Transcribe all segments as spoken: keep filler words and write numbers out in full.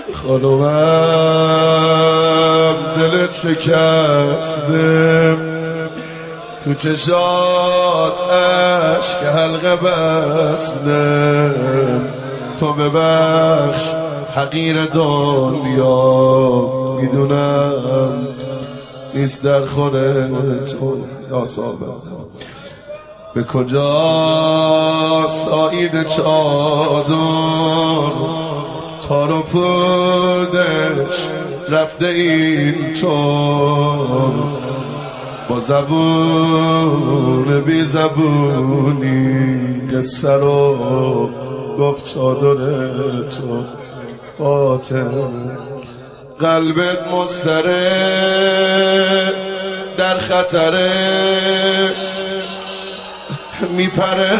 خانومم دلت شکسته، تو چشات عشق حلقه بسته، تو ببخش حقیر دنیا، میدونم نیست در خورت یا صابت. به کجا سایید چادر تار و پودش رفته این طور، با زبون بی زبونی قصه رو گفت چادر تو باطن. قلبت مضطرب در خطره، میپره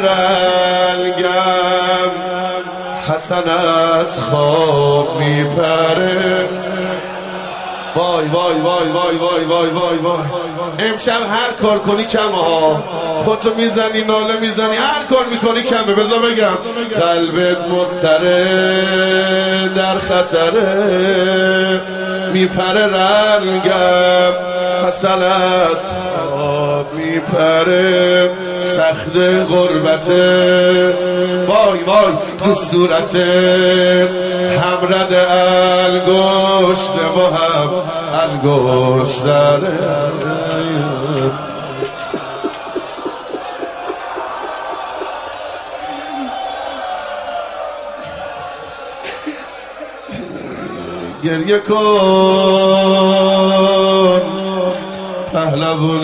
رنگم حسن از خواب میپره. وای وای وای وای وای وای وای وای امشب هر کار کنی کمه ها، خودتو میزنی ناله میزنی، هر کار میکنی کمه. بذار بگم قلبت مضطرب در خطره، میپره رنگم حسن از خواب میپره. سخت غربتت وای وای تو صورتت، هم رد انگشت و هم انگشتره. گریه کن پهلوون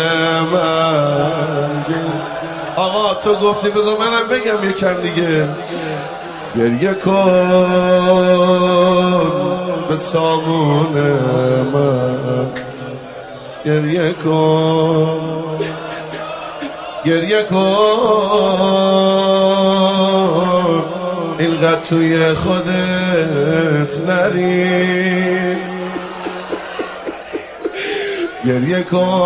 من. آقا تو گفتی بذار منم بگم یکم دیگه. گریه کن به سامون من، گریه کن گریه کن، اینقدر توی خودت نریز. گریه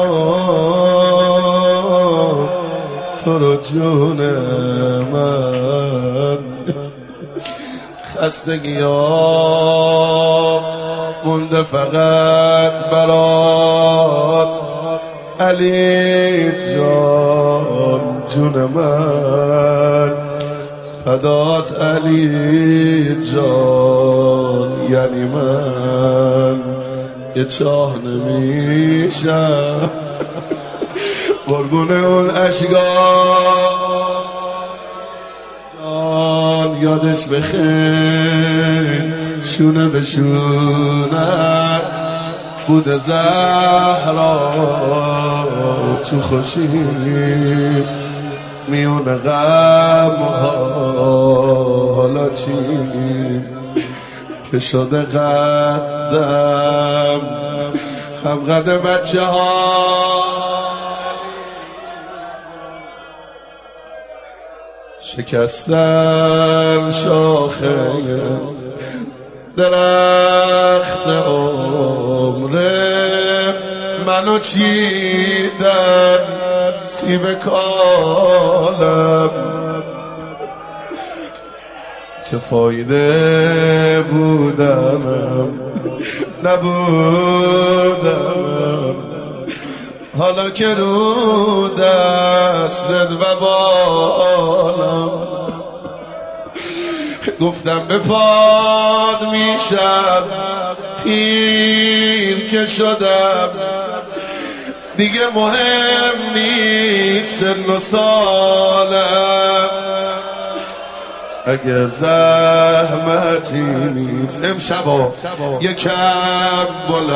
کن تو رو جون من، خستگی ها مونده فقط برات علی جان، جون من فدات علی جان. یعنی من یه چاه نمیشم قربون اون اشگار، یادش بخیر شونه به شونت بود زهرا، تو خوشی میونه غم حالا چی که شده قدم هم قد بچه ها. شکستن شاخه درخت عمره، منو چیدن سیب کالم، چه فایده بودنم نبودم، حالا که رو دستت و بالم. گفتم به پاد میشم پیر که شدم، دیگه مهم نیست سن و سالم، اگه زحمتی نیست امشبا یکم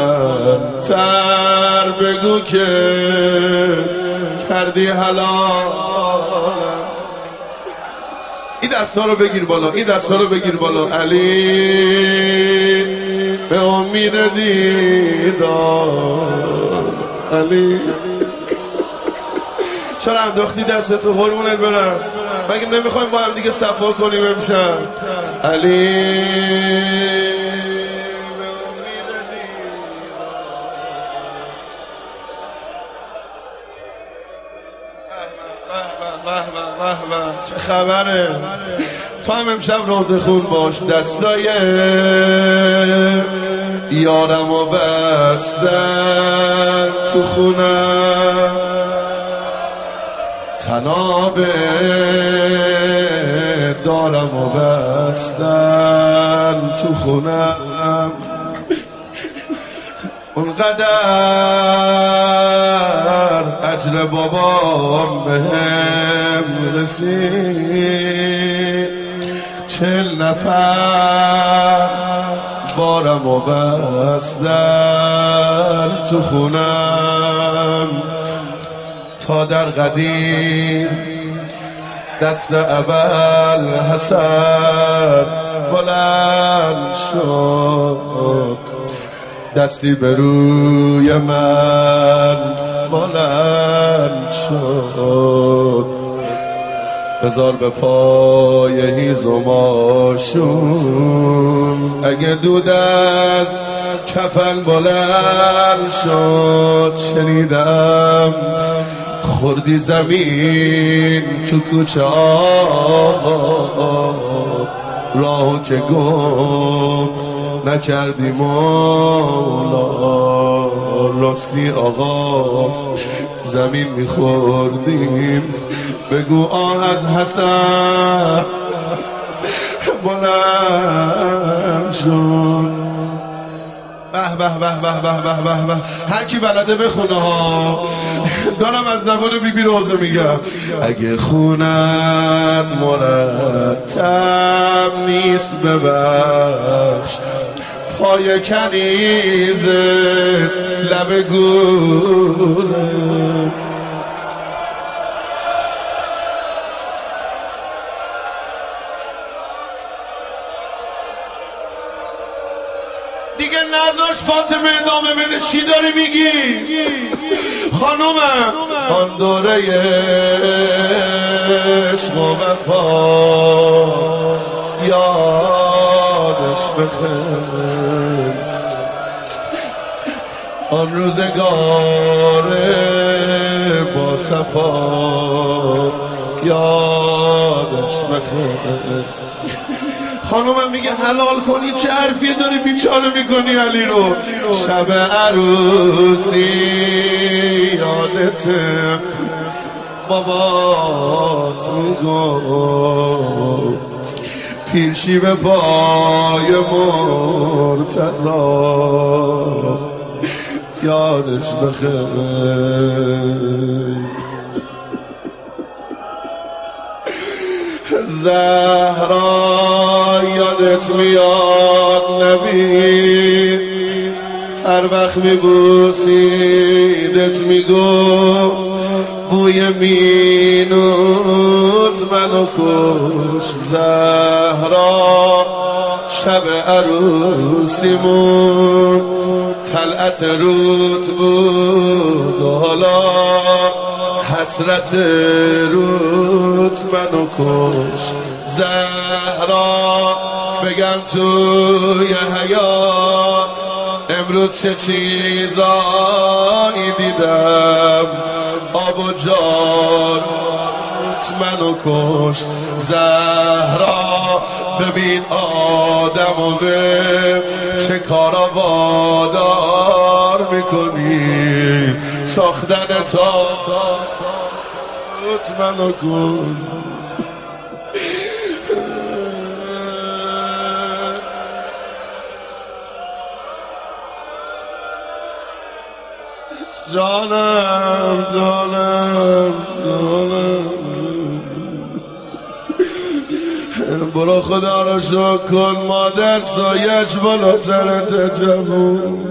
بلندتر بگو که کردی حلالم. این دستا رو بگیر بالا، این دستا رو بگیر بالا. علی به امید دیدار، علی چرا انداختی دستتو؟ قربونت برم، مگه نمیخوایم با هم دیگه صفا کنیم امشب؟ علی چه خبره؟ تو هم امشب روزه خون باش. دستای یارم و بستن تو خونم، تناب دارم و بستن تو خونم. اونقدر اجر بابام بهم رسید، چل نفر بارم و بستن تو خونم. تا در قدیم دست اول حسن بلند شد، دستی به روی من بلند شد. بذار به پای هیزماشون، اگه دود از کفن بلند شد. شنیدم خوردی زمین تو کوچه آقا، راهو که گم نکردی مولا. راستی آقا زمین میخوردیم، بگو آه از حسن بلند شد. به به به به به به به به. هر کی بلده بخونه ها، دارم از زبان بی بی روزه میگم. اگه خونت مرتب نیست ببخش، پای کنیزت لب گوره. دیگه نذاش فاطمه ادامه بده. چی داری میگی خانومم؟ آن دوره عشق و وفا یادش بخیر، آن روزگار با صفا یادش بخیر. خانومم میگه حلال کنی. چه حرفی داری بیچاره میکنی علی رو؟ شب عروسی یادته بابات میگفت، پیرشی به پای مرتضا یادش بخیر. زهرا یادت میاد نبی، هر وقت میبوسیدت میگو بوی مینوت منو کش. زهرا شب عروسیمون طلعت رود بود و حالا حسرت رود منو کش. زهرا بگم توی حیات امروز چه چیزایی دیدم، آب و جارت منو کش. زهرا ببین آدم و به چه کارا وادار میکنی، ساختن تابوت منو کن. جانم جانم جانم، برو خدا رو شکر کن مادر، سایش بالا سرت جوون.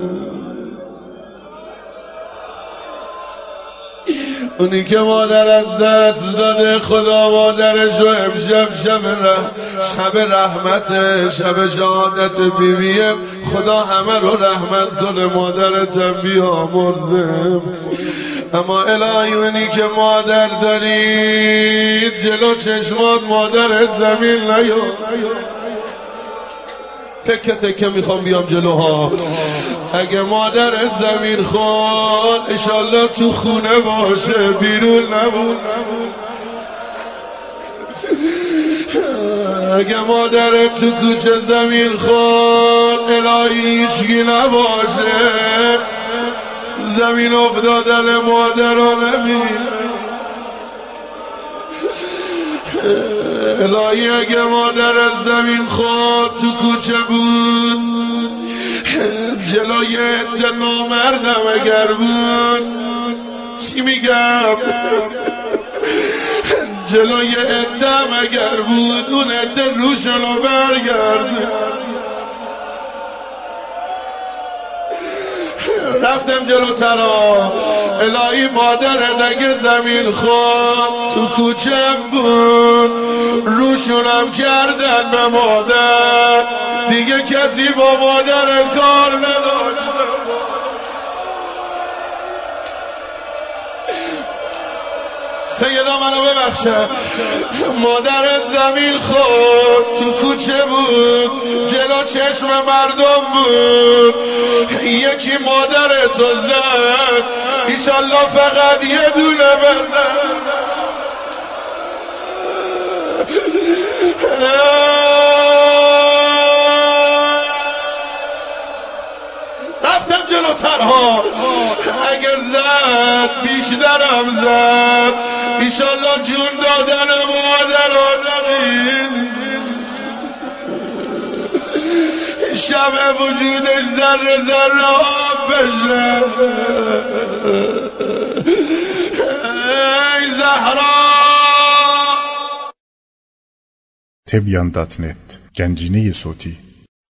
اونی که مادر از دست داده، خدا مادرش رو امشب شب رح... شب رحمت، شب شهادت بیویه، خدا همه رو رحمت کنه. مادرتم بیامرزه. اما الهی اونی که مادر دارید جلو چشمات مادر زمین نیو. تکه تکه میخوام بیام جلوها. اگه مادر زمین خون انشالله تو خونه باشه، بیرون نمون. اگه مادرت تو کوچه زمین خورد الهی هیچکی نباشه زمین افتادن مادر رو نبینه. الهی اگه مادرت زمین خورد تو کوچه بود جلوی عده نامردم اگر بود چی میگم جلوی عدم اگر بود اون عده روشنو برگرد. رفتم جلوترا الهی مادرت اگه زمین خورد تو کوچم بود روشونم کردن به مادر دیگه کسی با مادرت کار نداشت. سیدا منو ببخشه مادرت زمین خورد تو کوچه بود جلو چشم مردم بود یکی مادرتو زد ایشالله فقط یه دونه بزن. رفتم جلوتر ها اگه زد بیشترم زد ایشالله جون دادن مادر آدمین شمع وجودش ذره ذره آب بشه. ای زهرا. تبیان دات نت گنجینه صوتی